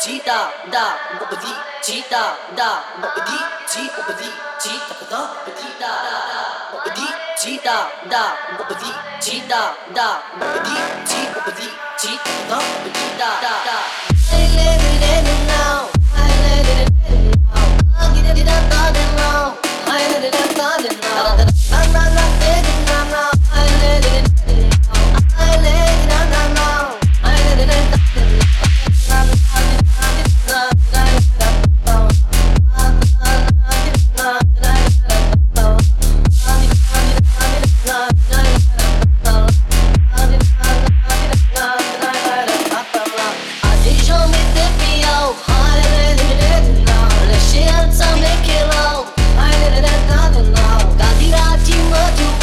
cheetah, da, bopadi, cheetah, da, bopadi, cheetah, bopadi, cheetah, da, bopadi, da, bopadi, cheetah, da, bopadi, cheetah, da, bopadi, cheetah, bopadi, cheetah, da, bopadi, da. I let it in now, I let it in now. I get it up, now. I let it up, now. I'm not letting now. I let it in now. I let it up, now. I let it in now. Make it low, I did it, nothing now. Got the